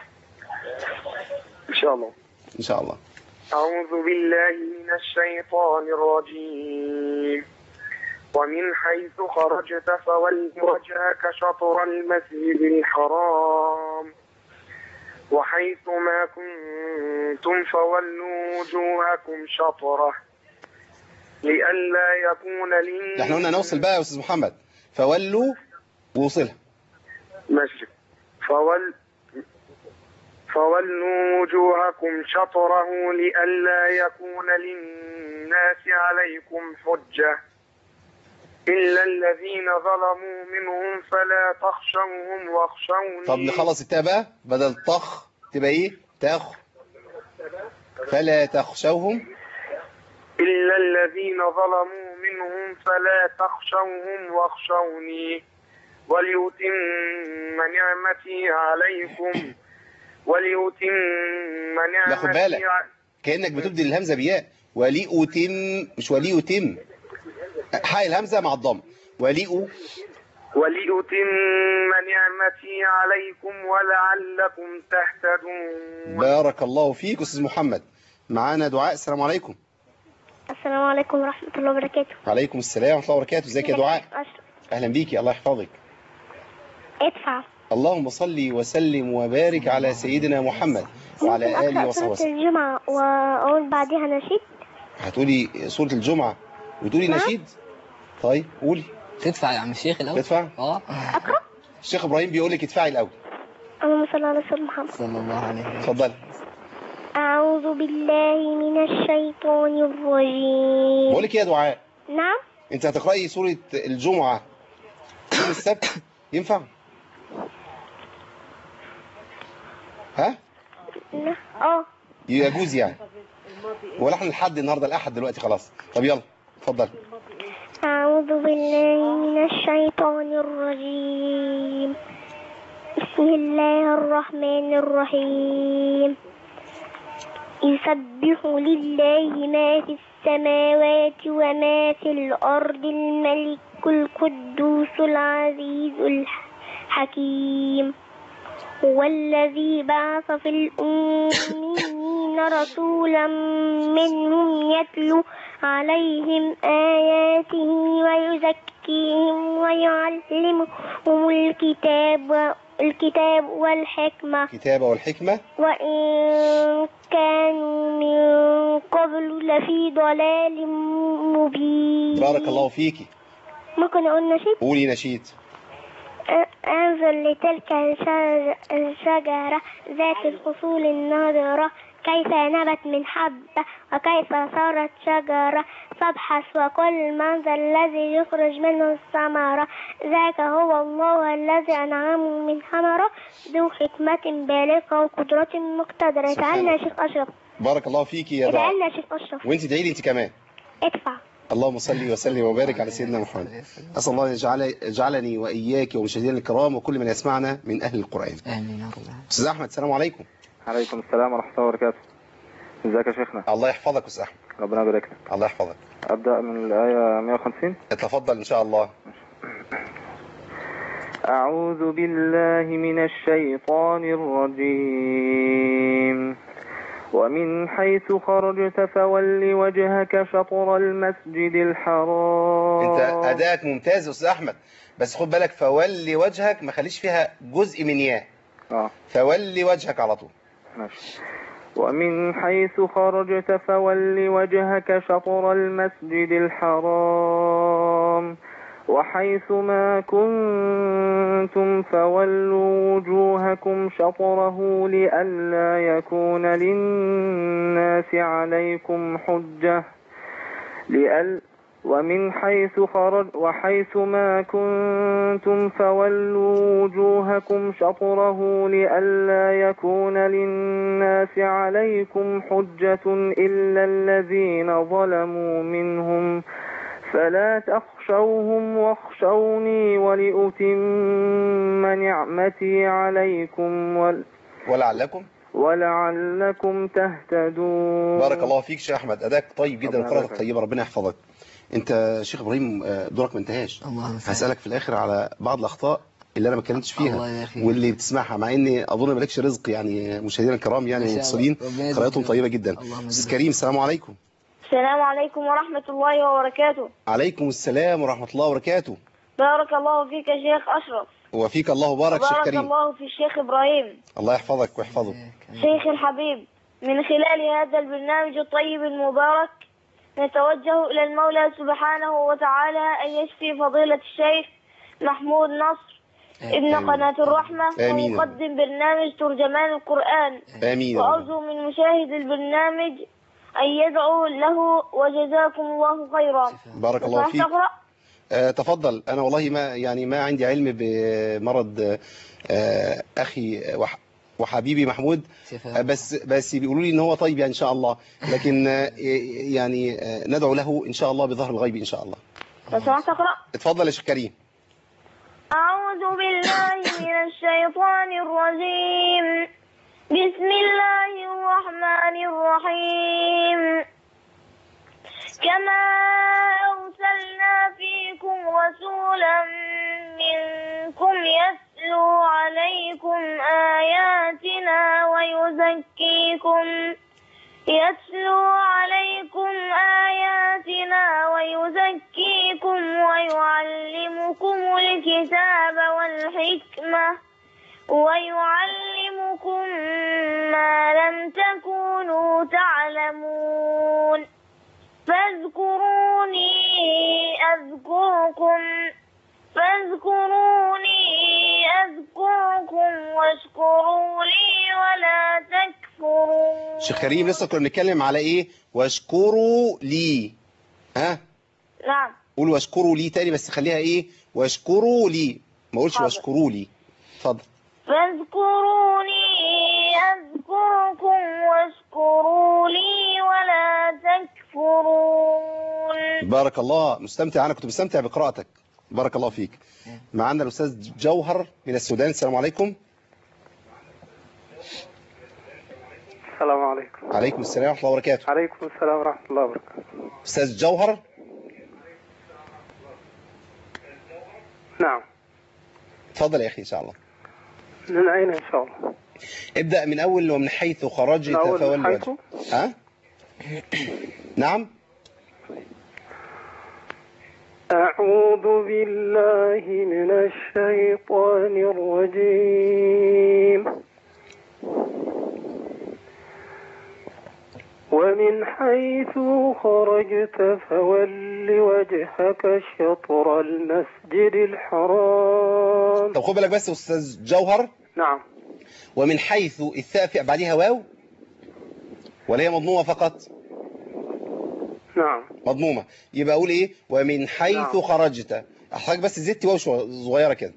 إن شاء الله. إن شاء الله. أعوذ بالله من الشيطان الرجيم. ومن حيث خرجت فول وجهك شطر المسجد الحرام وحيث ما كنتم فولوا وجوهكم شطره لئلا يكون للناس. احنا قلنا نوصل بقى يا أستاذ محمد. فولوا ووصلها. ماشي. فولوا وجوهكم شطره لئلا يكون للناس عليكم حجة إلا الذين ظلموا منهم فلا تخشوهم واخشوني. طب نخلص التاء بقى بدل طخ تبقى ايه؟ تاخ. فلا تخشوهم إلا الذين ظلموا منهم فلا تخشوهم واخشوني وليتم نعمتي عليكم لا خد بالك كأنك بتبدل الهمزة بياء. وليؤتم مش وليؤتم. حاء الهمزة مع الضم. وليؤتم نعمتي عليكم ولعلكم تهتدون. بارك الله فيك أستاذ محمد. معانا دعاء. السلام عليكم. السلام عليكم ورحمة الله وبركاته. وعليكم السلام ورحمة الله وبركاته. ازيك يا دعاء؟ أهلا بيكي. الله يحفظك. ادفع. اللهم صل وسلم وبارك على سيدنا محمد وعلى آله وصحبه وسلم. الجمعة وأقول بعدها نشيد. هتقولي سورة الجمعة وتقولي نشيد؟ طيب قولي. تدفع يا عم الشيخ الأول. تدفع؟ أقرأ؟ الشيخ إبراهيم بيقول لك ادفعي الأول. اللهم صل على سيدنا محمد صلى الله عليه وسلم. اتفضلي. أعوذ بالله من الشيطان الرجيم. بقول لك يا دعاء. نعم. أنت هتقرأي سورة الجمعة يوم السبت ينفع؟ ها؟ يجوز يعني. ولا احنا الحد النهارده الأحد دلوقتي خلاص. طب يلا اتفضل. أعوذ بالله من الشيطان الرجيم. بسم الله الرحمن الرحيم. يسبح لله ما في السماوات وما في الأرض الملك القدوس العزيز الحكيم. هو الذي بعث في الأميين رسولا منهم يتلو عليهم آياته ويزكيهم ويعلمهم الكتاب والحكمة وإن كانوا من قبل لفي ضلال مبين. بارك الله فيكي. ممكن أقول نشيد؟ قولي نشيد. انظر لتلك الشجرة ذات الأصول الناضرة كيف نبت من حبة وكيف صارت شجرة فابحث وقل من ذا الذي يخرج منه الثمرة ذاك هو الله الذي أنعمه من ثمرة ذو حكمة بالغة وقدرة مقتدرة. تعالنا يا شيخ أشرف. بارك الله فيكي يا دعاء. تعالنا يا شيخ أشرف. وانت ادعي لي انت كمان. ادفع. اللهم صل وسلم وبارك على سيدنا محمد. أسأل الله يجعلني وإياك ومشاهدينا الكرام وكل من يسمعنا من أهل القرآن. آمين يا رب. أستاذ أحمد السلام عليكم. عليكم السلام ورحمة الله وبركاته. ازيك يا شيخنا؟ الله يحفظك أستاذ أحمد. ربنا يبارك لك. الله يحفظك. أبدأ من الآية 150. اتفضل إن شاء الله. أعوذ بالله من الشيطان الرجيم. ومن حيث خرجت فول وجهك شطر المسجد الحرام. انت ادائك ممتاز يا استاذ احمد بس خد بالك فول وجهك ما خليش فيها جزء من ياء. فول وجهك على طول. ماشي. ومن حيث خرجت فول وجهك شطر المسجد الحرام وحيث ما كنتم فولوا وجوهكم شطره لئلا يكون للناس عليكم حجة وحيث ما كنتم فولوا وجوهكم شطره لئلا يكون للناس عليكم حجة إلا الذين ظلموا منهم فلا تخشوهم واخشوني ولأتم نعمتي عليكم ولعلكم تهتدون. بارك الله فيك شيخ أحمد. أداك طيب جدا وقراءتك طيبة. ربنا يحفظك. أنت شيخ إبراهيم دورك ما انتهاش. هسألك في الآخر على بعض الأخطاء اللي انا ما اتكلمتش فيها واللي بتسمعها، مع ان اظن مالكش رزق يعني. مشاهدينا الكرام يعني متصلين قراءتهم طيبه جدا. استاذ كريم السلام عليكم. السلام عليكم ورحمة الله وبركاته. عليكم السلام ورحمة الله وبركاته. بارك الله فيك يا شيخ أشرف. وفيك الله بارك شيخ كريم. بارك الله في الشيخ إبراهيم. الله يحفظك ويحفظه. شيخ الحبيب، من خلال هذا البرنامج الطيب المبارك نتوجه إلى المولى سبحانه وتعالى أن يشفي فضيلة الشيخ محمود نصر ابن قناة الرحمة ومقدم برنامج ترجمان القرآن. آمين. وأرجو من مشاهد البرنامج أن يدعو له وجزاكم الله خيرا. بارك الله فيك. تفضل. أنا والله ما عندي علم بمرض أخي وحبيبي محمود، بس بيقولوا لي إن هو طيب يعني إن شاء الله، لكن يعني ندعو له إن شاء الله بظهر الغيب إن شاء الله. لو سمحت أقرأ. اتفضل يا شيخ كريم. أعوذ بالله من الشيطان الرجيم. بسم الله الرحمن الرحيم. كما أرسلنا فيكم رسولا منكم يتلو عليكم آياتنا ويزكيكم ويعلمكم الكتاب والحكمة ويعلمكم ما لم تكونوا تعلمون فاذكروني أذكركم واشكروا لي ولا تكفرون. شيخ كريم لسه كنا بنتكلم على ايه؟ واشكروا لي. ها؟ نعم. قول واشكروا لي تاني، بس خليها ايه؟ واشكروا لي، ما اقولش واشكروا لي. اتفضل. فاذكروني أذكركم واشكروا لي ولا تكفرون. بارك الله. مستمتع. أنا كنت مستمتع بقراءتك. بارك الله فيك. معنا الأستاذ جوهر من السودان. السلام عليكم. السلام عليكم. عليكم السلام ورحمة الله وبركاته. عليكم السلام ورحمة الله وبركاته. أستاذ جوهر. نعم. تفضل يا أخي إن شاء الله. من أين إن شاء الله؟ ابدأ من أول ومن حيث خرجت فولي وجهك. ها؟ نعم. أعوذ بالله من الشيطان الرجيم. ومن حيث خرجت فول وجهك شطر المسجد الحرام. طب خد بالك بس أستاذ جوهر. نعم. ومن حيث الثاء بعدها واو ولا هي مضمومة فقط؟ نعم مضمومة. يبقى أقول إيه؟ ومن حيث خرجت. أحتاج بس زدت واو صغيرة كده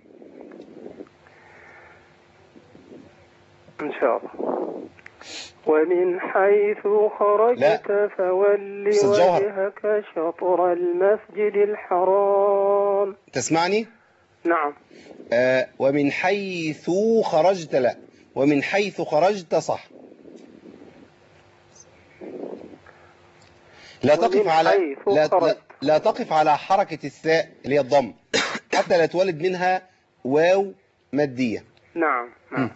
إن شاء الله. ومن حيث خرجت فول وجهك شطر المسجد الحرام. تسمعني؟ نعم. ومن حيث خرجت. لا، ومن حيث خرجت صح. لا تقف على حركة الثاء اللي هي الضم حتى لا تولد منها واو مادية. نعم نعم.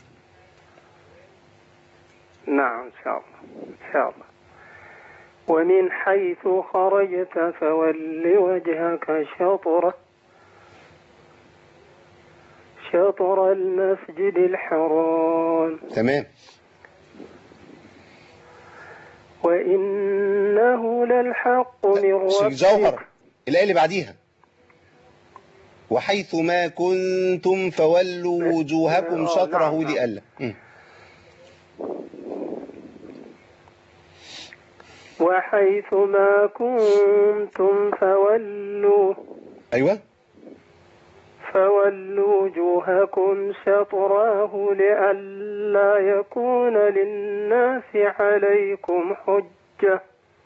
نعم إن شاء الله إن شاء الله. ومن حيث خرجت فول وجهك شطر المسجد الحرام. تمام. وإنه للحق من ربك. جوهر الآية اللي بعديها وحيث ما كنتم فولوا وجوهكم شطره لئلا. وحيث ما كنتم فولوا. أيوة. فولوا وجوهكم شطراه لئلا يكون للناس عليكم حجة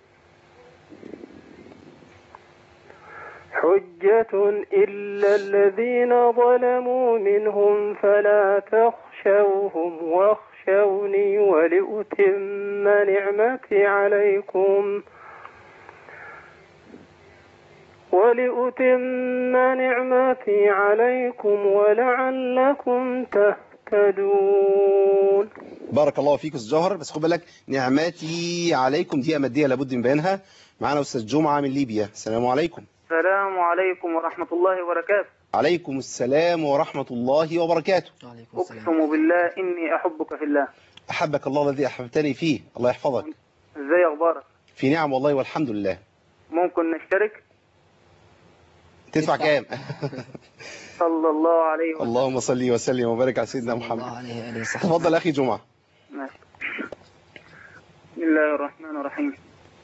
إلا الذين ظلموا منهم فلا تخشوهم واخشوني ولأتم نعمتي عليكم ولأتم نعمتي عليكم ولعلكم تهتدون. بارك الله فيك أستاذ جوهر، بس خد بالك نعمتي عليكم دي مادية لابد من بيانها. معانا أستاذ جمعة من ليبيا. السلام عليكم. السلام عليكم ورحمة الله وبركاته. عليكم السلام ورحمة الله وبركاته. أقسم بالله إني أحبك في الله. أحبك الله الذي أحببتني فيه، الله يحفظك. إزاي أخبارك؟ في نعم والله والحمد لله. ممكن نشترك؟ تدفع كام؟ صلى الله عليه وسلم. اللهم صل وسلم وبارك على سيدنا محمد. تفضل أخي جمعة. ماشي. بسم الله الرحمن الرحيم.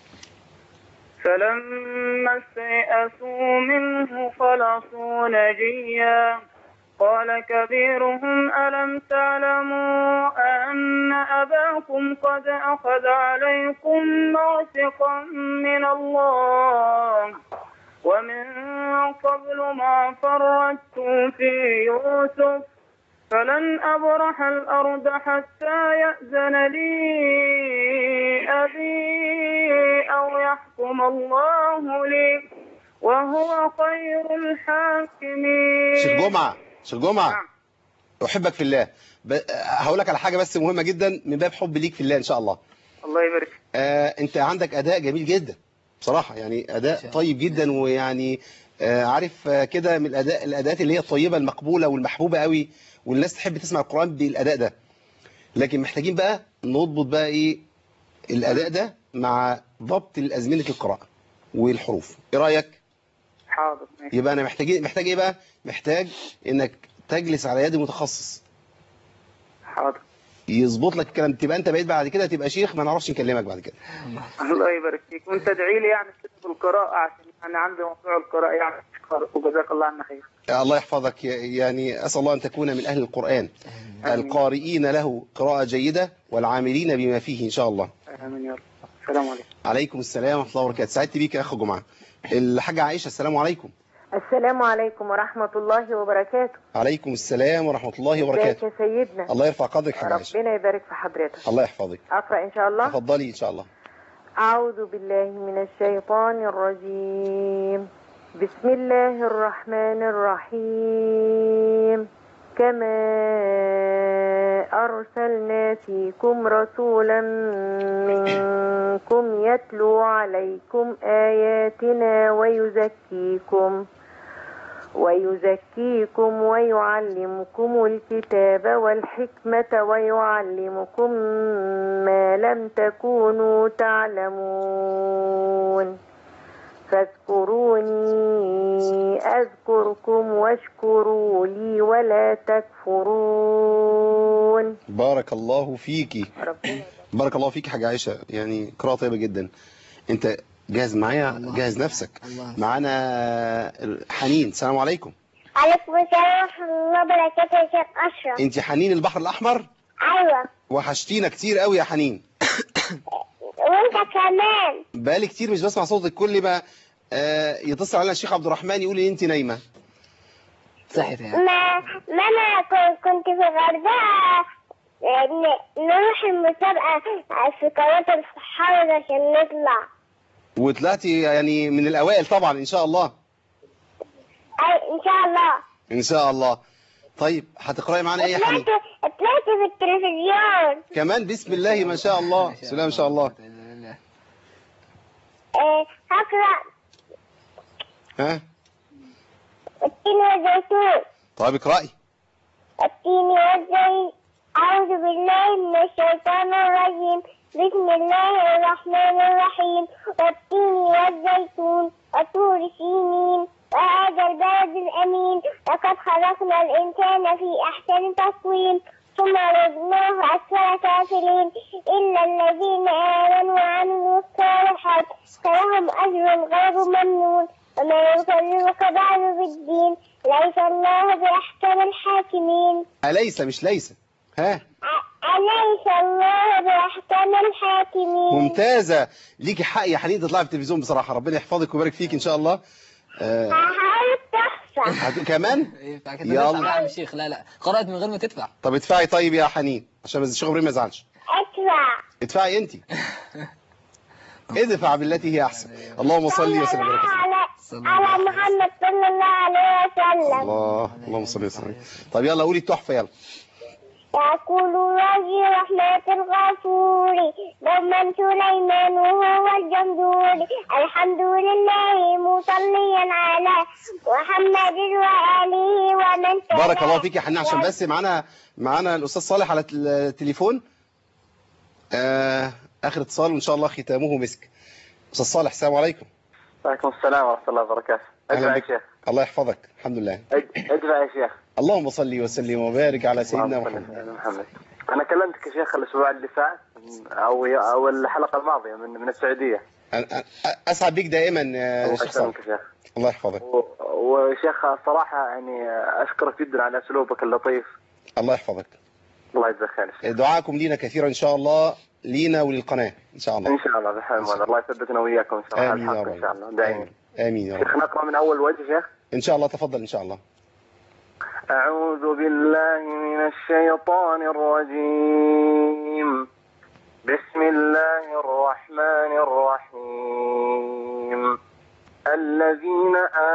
فلما استيئسوا منه خلصوا نجيا قال كبيرهم ألم تعلموا أن أباكم قد أخذ عليكم موثقا من الله ومن قبل ما فرطتم في يوسف فلن أبرح الأرض حتى يأذن لي أبي أو يحكم الله لي وهو خير الحاكمين. شيخ جمعة أحبك في الله. هقول لك على حاجة بس مهمة جدا من باب حب ليك في الله إن شاء الله. الله يبارك. أنت عندك أداء جميل جدا بصراحة، يعني أداء طيب جدا، ويعني عارف كده من الأداءات اللي هي الطيبة المقبولة والمحبوبة قوي، والناس تحب تسمع القرآن بالأداء ده. لكن محتاجين بقى نضبط بقى إيه الأداء ده مع ضبط الأزمنة القراءة والحروف. إيه رأيك؟ حاضر. يبقى أنا محتاج إيه بقى؟ محتاج إنك تجلس على يد متخصص. حاضر. يظبط لك الكلام، تبقى أنت بعيد بعد كده تبقى شيخ ما نعرفش نكلمك بعد كده. الله يبارك فيك، وأنت ادعي لي يعني في القراءة عشان أنا عندي موضوع القراءة يعني وجزاك الله عنا خير. الله يحفظك، يعني أسأل الله أن تكون من أهل القرآن القارئين له قراءة جيدة والعاملين بما فيه إن شاء الله. آمين يا رب. السلام عليكم. عليكم السلام ورحمة الله وبركاته. سعدت بيك يا أخ جمعة. الحاجة عائشة السلام عليكم. السلام عليكم ورحمة الله وبركاته. عليكم السلام ورحمة الله وبركاته. ازيك يا سيدنا؟ الله يرفع قدرك حاجة عائشة. ربنا يبارك في حضرتك. الله يحفظك. أقرأ إن شاء الله. تفضلي إن شاء الله. أعوذ بالله من الشيطان الرجيم. بسم الله الرحمن الرحيم. كما أرسلنا فيكم رسولا منكم يتلو عليكم آياتنا ويزكيكم ويعلمكم الكتاب والحكمة ويعلمكم ما لم تكونوا تعلمون فاذكروني أذكركم واشكروا لي ولا تكفرون. بارك الله فيكي. بارك الله فيكي حاجة عائشة، يعني قراءة طيبة جدا. انت جاهز معايا؟ جاهز نفسك. معانا حنين. السلام عليكم. عليكم السلام ورحمة الله وبركاته يا شيخ أشرف. انت حنين البحر الأحمر؟ أيوة. وحشتينا كتير قوي يا حنين. وانت كمان. بقالي كتير مش بسمع صوتك، كل ما يتصل علينا الشيخ عبد الرحمن يقول لي انت نايمة. صحيح يعني. ما أنا كنت في الغردقة نروح المسابقة في قناة الصحابة عشان نطلع. وطلعتي يعني من الأوائل طبعا إن شاء الله. إن شاء الله. إن شاء الله. طيب هتقرأي معانا إيه يا حنين؟ طلعت في التلفزيون كمان. بسم الله ما شاء الله. بسم الله ما شاء الله. هقرأ. ها؟ التين والزيتون. طيب اقرأي. التين والزيتون. أعوذ بالله من الشيطان الرجيم. بسم الله الرحمن الرحيم. والتين والزيتون وطور سينين وهذا البلد الأمين لقد خلقنا الإنسان في أحسن تقويم ثم رددناه أسفل سافلين إلا الذين آمنوا وعملوا الصالحات فلهم أجر غير ممنون وما يكذبك بعد بالدين ليس الله بأحكم الحاكمين. أليس مش ليس. ها؟ أليس الله بأحكم الحاكمين. ممتازة. ليكي حق يا حنين تطلعي في التلفزيون بصراحة. ربنا يحفظك ويبارك فيك إن شاء الله. هحاول تحفة. كمان؟ يلا. الشيخ لا قرأت من غير ما تدفع. طب ادفعي طيب يا حنين عشان الشيخ إبراهيم ما يزعلش. ادفعي أنت. ادفع بالتي هي أحسن. اللهم صل وسلم وبارك. على محمد صلى الله عليه وسلم. اللهم صل وسلم. طب يلا قولي التحفة يلا. يقول راجي رحمة الغفور دوما سليمان وهو الجمدور الحمد لله مصليا على محمد وآله ومن تبعه. بارك الله فيك يا حنان. عشان بس معانا الأستاذ صالح على التليفون. آخر اتصال وإن شاء الله ختامه مسك. أستاذ صالح السلام عليكم. وعليكم السلام ورحمة الله وبركاته. ادفع يا شيخ. الله يحفظك. الحمد لله. ادفع يا شيخ. اللهم صل وسلم وبارك على سيدنا محمد. أنا كلمتك يا شيخ الأسبوع اللي فات أو الحلقة الماضية من السعودية. أسعد بك دائما يا شيخ صالح. الله يحفظك. وشيخ الصراحة يعني أشكرك جدا على أسلوبك اللطيف. الله يحفظك. الله يجزاك خير. دعاءكم لينا كثيرا إن شاء الله، لينا وللقناة إن شاء الله. إن شاء الله بحول الله يثبتنا وإياكم إن شاء الله. آمين يا رب. إن شاء الله داعين. آمين يا رب. شيخ نقرأ من أول وجه شيخ. إن شاء الله تفضل إن شاء الله. أعوذ بالله من الشيطان الرجيم. بسم الله الرحمن الرحيم. الذين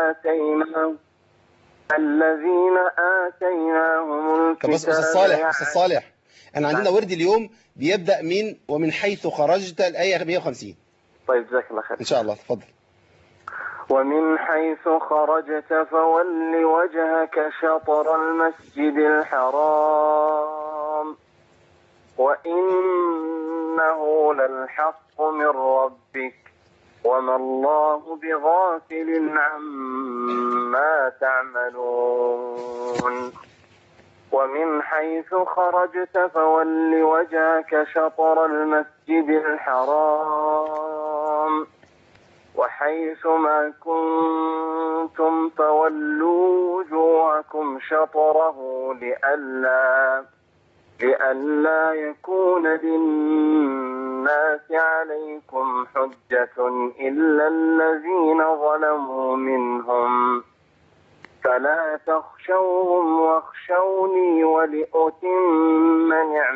آتيناهم الكتاب. طب بس أستاذ صالح أنا عندنا ورد اليوم بيبدأ من ومن حيث خرجت الآية 150. طيب جزاك الله خير. إن شاء الله تفضل. ومن حيث خرجت فول وجهك شطر المسجد الحرام وإنه للحق من ربك وما الله بغافل عما تعملون. ومن حيث خرجت فول وجهك شطر المسجد الحرام وحيث ما كنتم فولوا وجوهكم شطره لئلا يكون للناس عليكم حجة إلا الذين ظلموا منهم فلا تخشوهم واخشوني ولأتم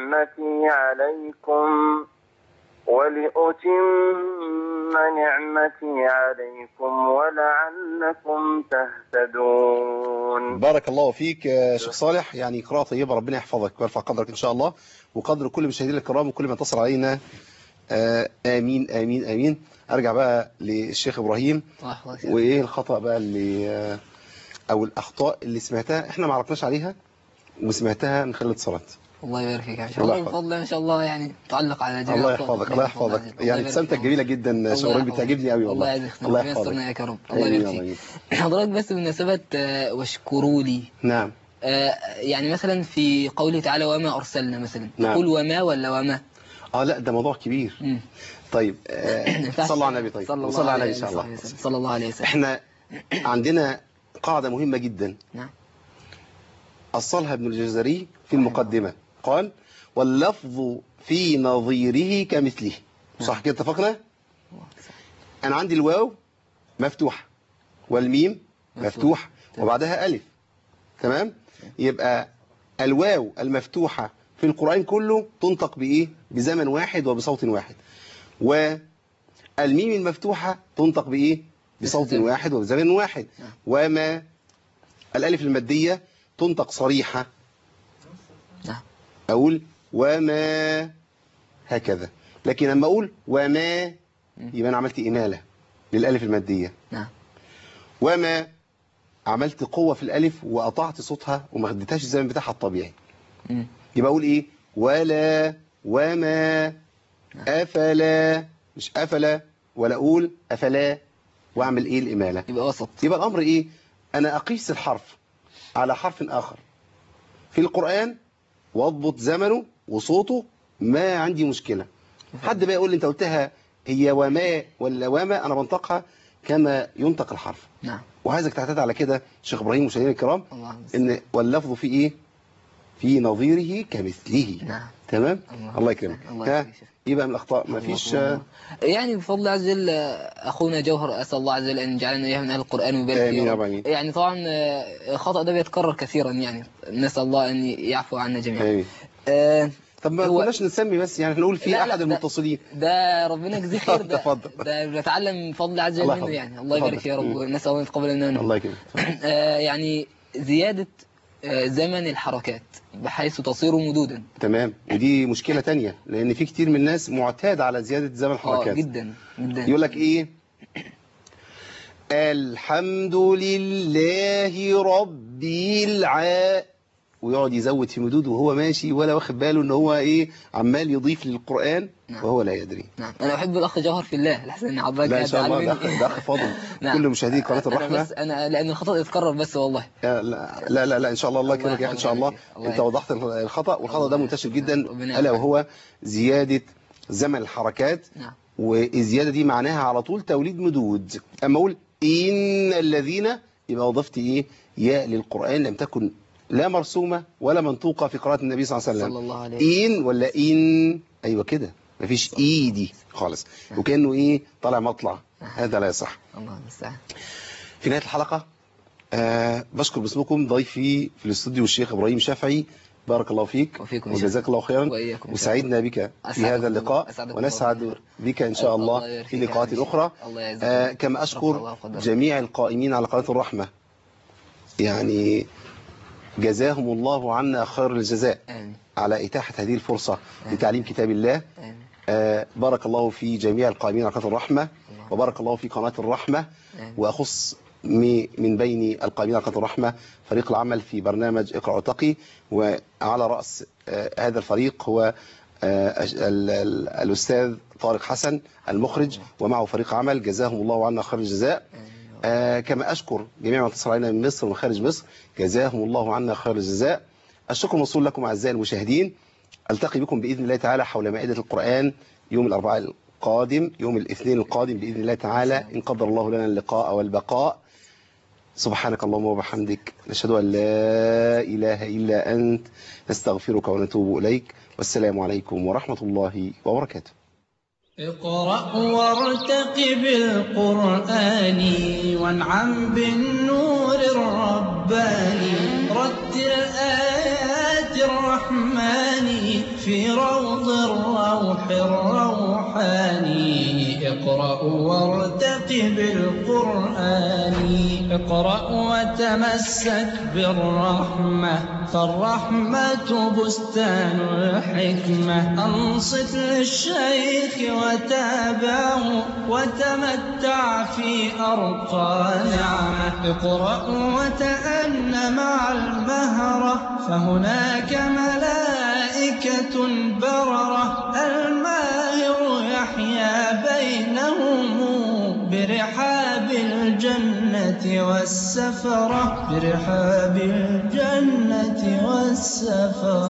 نعمتي عليكم ولعلكم تهتدون. بارك الله فيك يا شيخ صالح. يعني قراءة طيبة، ربنا يحفظك ويرفع قدرك إن شاء الله وقدر كل مشاهدينا الكرام وكل من اتصل علينا. آمين آمين آمين. أرجع بقى للشيخ إبراهيم. وإيه الخطأ بقى اللي أو الأخطاء اللي سمعتها إحنا ما عرفناش عليها وسمعتها من خلال اتصالات؟ الله يبارك فيك ان شاء الله. بفضل ان شاء الله يعني تعلق على جميع. الله يحفظك. الله يحفظك. يعني ابتسامتك جميله جدا شيخ ابراهيم، بتعجبني قوي والله. الله يحفظك يا رب. الله يبارك فيك. حضرتك بس بمناسبه واشكروا لي. نعم. يعني مثلا في قوله تعالى وما ارسلنا مثلا نعم. تقول وما ولا وما؟ لا ده موضوع كبير. طيب صلوا على النبي. طيب صلى على النبي ان شاء الله صلى الله عليه وسلم. احنا عندنا قاعده مهمه جدا. نعم. أصلها ابن الجزري في المقدمة قال واللفظ في نظيره كمثله. صح كده اتفقنا؟ أنا عندي الواو مفتوحة والميم مفتوح وبعدها ألف. تمام؟ يبقى الواو المفتوحة في القرآن كله تنطق بإيه؟ بزمن واحد وبصوت واحد. والميم المفتوحة تنطق بإيه؟ بصوت واحد وبزمن واحد. وما الألف المادية تنطق صريحة. أقول وما هكذا. لكن لما أقول وما يبقى أنا عملت إمالة للألف المادية. وما عملت قوة في الألف وقطعت صوتها وما خدتهاش الزمن بتاعها الطبيعي. يبقى أقول إيه ولا وما أفلا، مش أفلا، ولا أقول أفلا وأعمل إيه الإمالة. يبقى وسط. يبقى الأمر إيه أنا أقيس الحرف على حرف آخر في القرآن واضبط زمنه وصوته، ما عندي مشكلة. حد بقى يقول لي انت قلتها هي وما ولا وما، انا بنطقها كما ينطق الحرف. نعم. وعايزك تعتاد على كده شيخ ابراهيم مشاهدينا الكرام ان واللفظ في ايه في نظيره كمثله. نعم. تمام. الله يكرمك. ايه بقى من الاخطاء؟ ما فيش يعني بفضل الله عز وجل اخونا جوهر اسال الله عز وجل ان يجعلنا اياه من اهل القران ويبارك فيه. يعني طبعا الخطا ده بيتكرر كثيرا، يعني نسال الله ان يعفو عنا جميعا. طب ما كناش نسمي بس يعني نقول في احد المتصلين ده ربنا يجزيه خير. ده تفضل. ده بنتعلم من فضل عز وجل منه يعني. الله يبارك فيه يا رب، نسال الله يتقبل منا. الله يكرمك. يعني زياده زمن الحركات بحيث تصير مدودا. تمام. ودي مشكله تانية لان في كتير من الناس معتاد على زياده زمن الحركات. جدا جدا. يقول لك ايه؟ الحمد لله رب العالمين، ويقعد يزود في مدود وهو ماشي ولا واخد باله ان هو ايه عمال يضيف للقرآن. نعم. وهو لا يدري. نعم. انا احب الاخ جوهر في الله لحسن ان عباك. لا ان شاء الله ده اخ فاضل. نعم. كل مشاهدي قناه الرحمه. بس انا لان الخطا يتكرر بس والله. لا لا لا, لا ان شاء الله. الله يكرمك يا اخي ان شاء الله. انت وضحت الخطا، والخطا ده منتشر جدا الا وهو زياده زمن الحركات. نعم. والزياده دي معناها على طول توليد مدود. اما اقول ان الذين يبقى اضفت ايه ياء للقرآن لم تكن لا مرسومة ولا منطوقة في قراءة النبي صلى الله عليه وسلم. صلى الله عليه وسلم. إن ولا إن، أيوة كده مفيش إي دي خالص. وكأنه إيه طالع مطلع. هذا لا يصح. الله المستعان. في نهاية الحلقة بشكر باسمكم ضيفي في الاستوديو الشيخ إبراهيم شافعي. بارك الله فيك وجزاك الله خيرا. وسعدنا بك في هذا اللقاء ونسعد بك إن شاء الله في لقاءات أخرى. كما أشكر جميع القائمين على قناة الرحمة، يعني جزاهم الله عنا خير الجزاء على إتاحة هذه الفرصة لتعليم كتاب الله. بارك الله في جميع القائمين على قناة الرحمة، وبارك الله في قناة الرحمة. وأخص من بين القائمين على قناة الرحمة فريق العمل في برنامج اقرأ وارتقي، وعلى رأس هذا الفريق هو الأستاذ طارق حسن المخرج، ومعه فريق عمل جزاهم الله عنا خير الجزاء. كما أشكر جميع من اتصل علينا من مصر ومن خارج مصر، جزاهم الله عنا خير الجزاء. الشكر موصول لكم أعزائي المشاهدين. ألتقي بكم بإذن الله تعالى حول مائدة القرآن يوم الأربعاء القادم، يوم الاثنين القادم بإذن الله تعالى، إن قدر الله لنا اللقاء والبقاء. سبحانك اللهم وبحمدك، نشهد أن لا إله إلا أنت، نستغفرك ونتوب إليك، والسلام عليكم ورحمة الله وبركاته. اقرأ وارتقب بالقرآن وانعم بالنور الرباني، رتل آيات الرحمن في روض الروح الروحاني. اقرأ وارتقب القرآن، اقرأ وتمسك بالرحمة، فالرحمة بستان الحكمة. أنصت للشيخ وتابعه وتمتع في أرقى نعمة. اقرأ وتأن مع المهرة، فهناك ملائكة بررة. الماهر يحيا بينهم برحاب الجنة والسفرة، برحاب الجنة والسفرة.